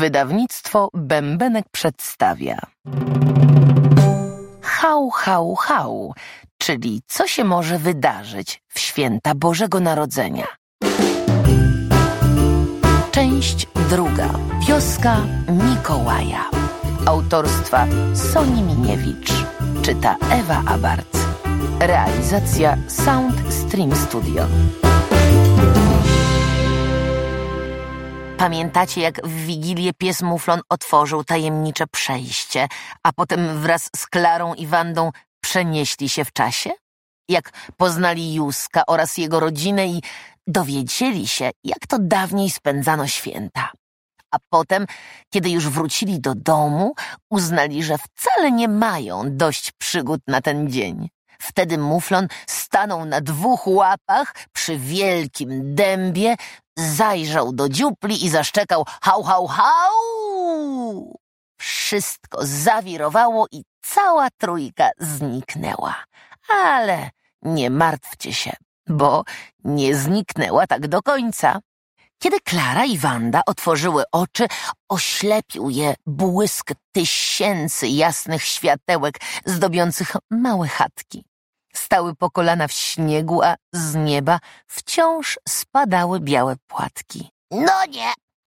Wydawnictwo Bębenek przedstawia Hał, hał, hał, czyli co się może wydarzyć w święta Bożego Narodzenia. Część druga. Wioska Mikołaja. Autorstwa Soni Miniewicz. Czyta Ewa Abart. Realizacja Sound Stream Studio. Pamiętacie, jak w Wigilię pies Muflon otworzył tajemnicze przejście, a potem wraz z Klarą i Wandą przenieśli się w czasie? Jak poznali Józka oraz jego rodzinę i dowiedzieli się, jak to dawniej spędzano święta. A potem, kiedy już wrócili do domu, uznali, że wcale nie mają dość przygód na ten dzień. Wtedy Muflon stanął na 2 łapach przy wielkim dębie, zajrzał do dziupli i zaszczekał hał, hał, hał! Wszystko zawirowało i cała trójka zniknęła. Ale nie martwcie się, bo nie zniknęła tak do końca. Kiedy Klara i Wanda otworzyły oczy, oślepił je błysk tysięcy jasnych światełek zdobiących małe chatki. Stały po kolana w śniegu, a z nieba wciąż spadały białe płatki. No nie,